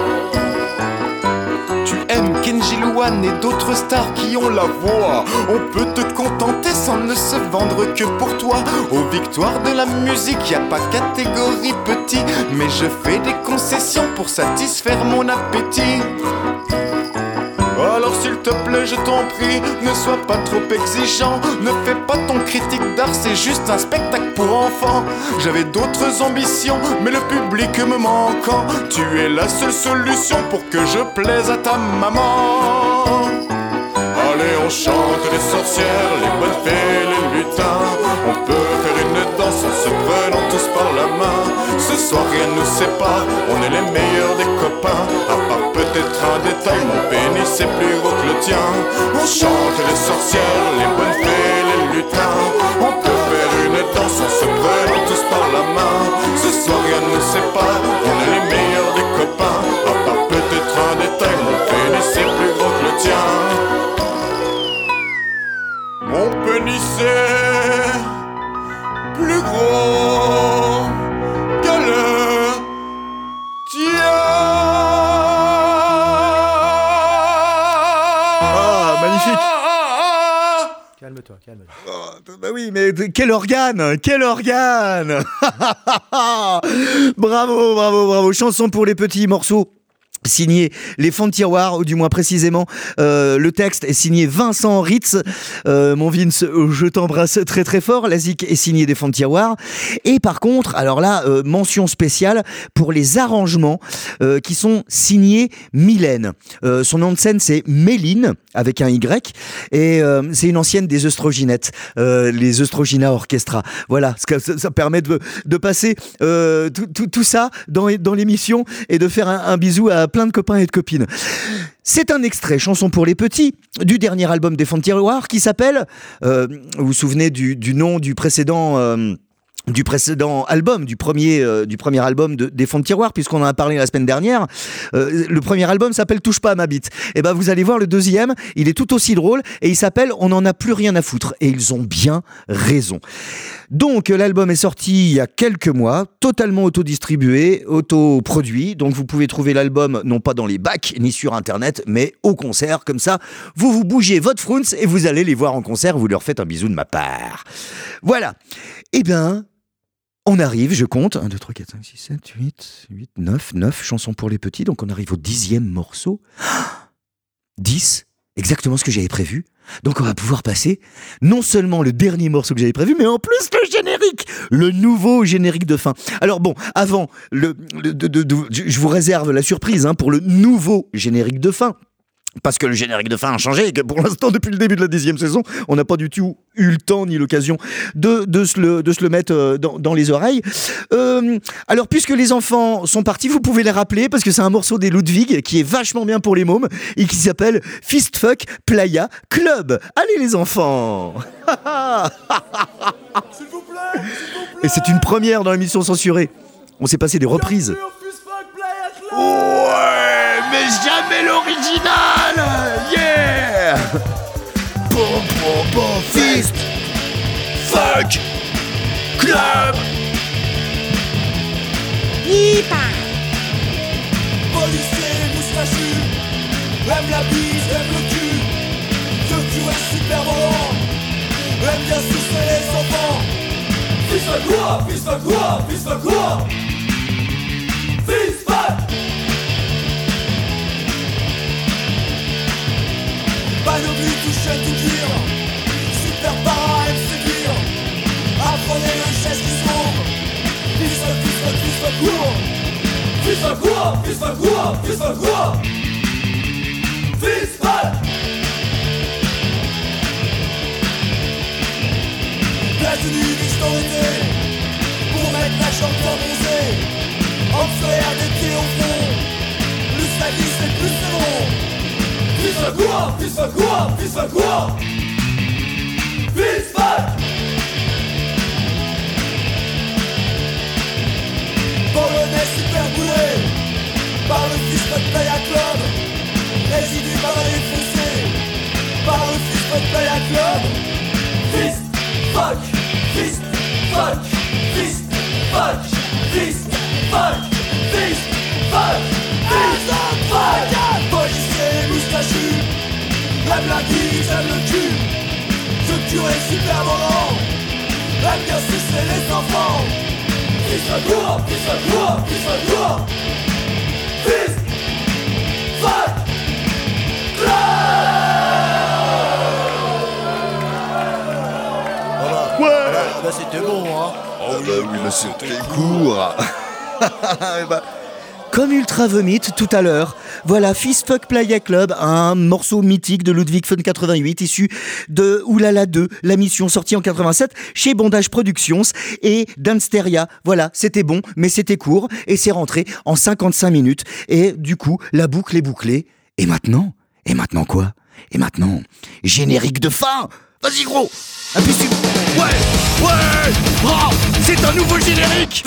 Speaker 11: Tu aimes Kenji Louane et d'autres stars qui ont la voix. On peut te contenter sans ne se vendre que pour toi. Aux victoires de la musique, y a pas catégorie petit. Mais je fais des concessions pour satisfaire mon appétit. Alors s'il te plaît, je t'en prie, ne sois pas trop exigeant. Ne fais pas ton critique d'art, c'est juste un spectacle pour enfants. J'avais d'autres ambitions, mais le public me manquant, tu es la seule solution pour que je plaise à ta maman. Allez, on chante les sorcières, les bonnes fées, les lutins. On peut faire une danse en se prenant tous par la main. Ce soir rien ne nous sépare, on est les meilleurs des copains. À part peut-être un détail, mon pénis est plus gros que le tien. On chante les sorcières, les bonnes fées, les lutins. On peut faire une danse en se prenant tous par la main. Ce soir rien ne nous sépare, on est les meilleurs des copains. À part peut-être un détail, mon pénis est plus gros que le tien. Mon pénis est plus gros que le tien.
Speaker 1: Ah, magnifique.
Speaker 8: Calme-toi, calme-toi.
Speaker 1: Oh, bah oui, mais quel organe. Bravo, bravo, bravo. Chanson pour les petits morceaux. Signé Les Fonds de Tiroir, ou du moins précisément le texte est signé Vincent Ritz. Mon Vince, je t'embrasse très très fort. La zik est signée des Fonds de Tiroir. Et par contre, alors là, mention spéciale pour les arrangements qui sont signés Mylène. Son nom de scène c'est Méline avec un Y, et c'est une ancienne des Oestroginettes, les Oestrogina Orchestra. Voilà, ça permet de passer tout ça dans l'émission et de faire un bisou à plein de copains et de copines. C'est un extrait, chanson pour les petits, du dernier album des Fonds de Tiroir qui s'appelle, vous vous souvenez du nom du précédent album, du premier album des Fonds de Tiroir, puisqu'on en a parlé la semaine dernière. Le premier album s'appelle Touche pas à ma bite. Et ben vous allez voir le deuxième, il est tout aussi drôle et il s'appelle On n'en a plus rien à foutre. Et ils ont bien raison. Donc l'album est sorti il y a quelques mois, totalement autodistribué, autoproduit. Donc vous pouvez trouver l'album non pas dans les bacs ni sur internet, mais au concert. Comme ça, vous bougez votre frounce et vous allez les voir en concert. Vous leur faites un bisou de ma part. Voilà. Eh bien, on arrive, je compte, 1, 2, 3, 4, 5, 6, 7, 8, 9 chansons pour les petits, donc on arrive au 10e morceau. 10, exactement ce que j'avais prévu. Donc on va pouvoir passer non seulement le dernier morceau que j'avais prévu, mais en plus le générique, le nouveau générique de fin. Alors bon, avant, je vous réserve la surprise pour le nouveau générique de fin. Parce que le générique de fin a changé et que pour l'instant, depuis le début de la 10e saison, on n'a pas du tout eu le temps ni l'occasion de se le mettre dans les oreilles. Alors, puisque les enfants sont partis, vous pouvez les rappeler parce que c'est un morceau des Ludwig qui est vachement bien pour les mômes et qui s'appelle Fist Fuck Playa Club. Allez les enfants.
Speaker 2: S'il vous plaît.
Speaker 1: Et c'est une première dans l'émission censurée. On s'est passé des reprises. Ouais, mais jamais l'original. Yeah. Bon, Fist Fuck Club.
Speaker 2: Policier moustachu, aime la bise, aime le cul. Ce cul est super volant, aime bien sucer les enfants. Fist fuck quoi, fist fuck quoi, fist fuck quoi. Fist fuck. Pas de but, touche à tout dire. Super para aime séduire. Apprenez le geste qui sombre. Fist fuck, fist fuck, fist fuck quoi. Fist fuck quoi, fist fuck quoi, fist fuck quoi. Fist fuck. La tenue d'extorité pour mettre la chambre bronzée. En fer des pieds au fond. Le sadisme est plus c'est bon. Fist fuck quoi, fist fuck quoi, fist fuck quoi. Fist fuck. Polonais super boulé par le Fist fuck Playa Club. Résidus par les foncés par le Fist fuck Playa Club. Fist, fuck, fist, fuck, fist, fuck, fist, fuck, fist, fuck. Policier moustachu, aime la guise, aime le cul. Ce curé super volant, aime bien sucer les enfants. Fist, fuck, fist, fuck, fist, fuck, fist, fuck,
Speaker 1: Bah, c'était bon, hein.
Speaker 11: Oh bah oui, mais c'était court.
Speaker 1: Comme Ultra Vomit tout à l'heure, voilà Fist Fuck Playa Club, un morceau mythique de Ludwig von 88 issu de Oulala 2, la mission sortie en 87 chez Bondage Productions et d'Ansteria. Voilà, c'était bon, mais c'était court et c'est rentré en 55 minutes et du coup, la boucle est bouclée. Et maintenant quoi ? Et maintenant, générique de fin. Vas-y gros, appuie sur... Ouais, oh, c'est un nouveau générique.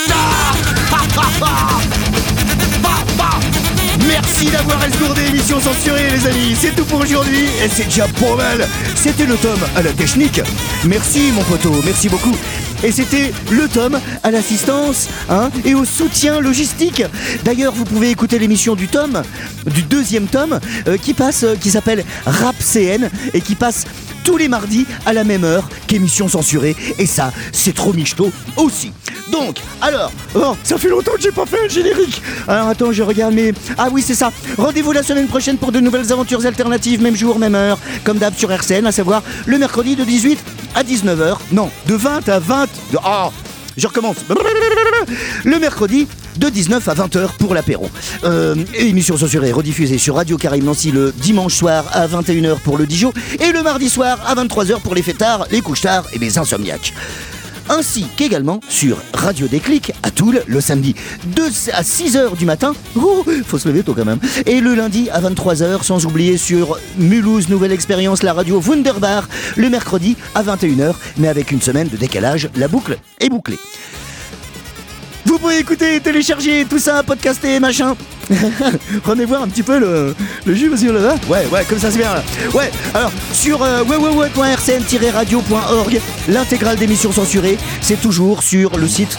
Speaker 1: Merci d'avoir esgourdé l'émission censurée les amis, c'est tout pour aujourd'hui et c'est déjà pas mal. C'était le Tom à la technique. Merci mon poteau, merci beaucoup. Et c'était le Tom à l'assistance et au soutien logistique. D'ailleurs, vous pouvez écouter l'émission du Tom, du deuxième Tom, qui s'appelle Rap CN et qui passe tous les mardis à la même heure qu'émission censurée. Et ça, c'est trop michto aussi. Donc, alors, ça fait longtemps que j'ai pas fait un générique. Alors attends, je regarde mes... Ah oui, c'est ça. Rendez-vous la semaine prochaine pour de nouvelles aventures alternatives, même jour, même heure, comme d'hab sur RCN, à savoir le mercredi de 18 à 19h. Non, de 20 à 20... je recommence. Le mercredi de 19 à 20h pour l'apéro. Émission censurée rediffusée sur Radio Caraïbes Nancy le dimanche soir à 21h pour le Dijon et le mardi soir à 23h pour les fêtards, les couche-tards et les insomniaques. Ainsi qu'également sur Radio Déclic à Toul le samedi 2 à 6h du matin. Faut se lever tôt quand même. Et le lundi à 23h, sans oublier sur Mulhouse Nouvelle Expérience, la radio Wunderbar, le mercredi à 21h, mais avec une semaine de décalage, la boucle est bouclée. Vous pouvez écouter, télécharger tout ça, podcaster, machin. Prenez voir un petit peu le jus, vas-y, là. Ouais, comme ça c'est bien là. Ouais, alors sur www.rcn-radio.org, l'intégrale d'émissions censurées, c'est toujours sur le site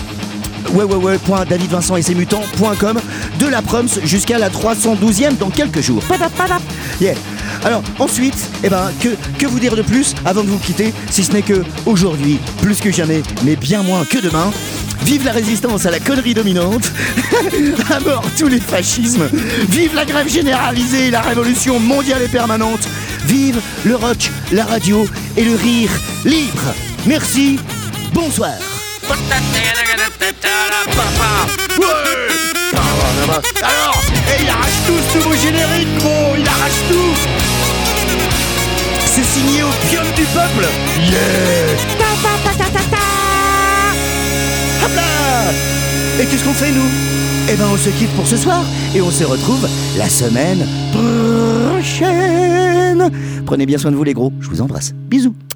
Speaker 1: www.davidvincentsetsemutants.com de la Proms jusqu'à la 312e dans quelques jours. Yeah. Alors ensuite, que vous dire de plus avant de vous quitter, si ce n'est que aujourd'hui, plus que jamais, mais bien moins que demain, vive la résistance à la connerie dominante, à mort tous les fascismes, vive la grève généralisée, la révolution mondiale et permanente, vive le rock, la radio et le rire libre. Merci, bonsoir. Alors, il arrache tout ce nouveau générique, gros, il arrache tout. C'est signé Opium du peuple. Yeah. Hop là. Et qu'est-ce qu'on fait nous ? On se quitte pour ce soir et on se retrouve la semaine prochaine. Prenez bien soin de vous les gros, je vous embrasse. Bisous.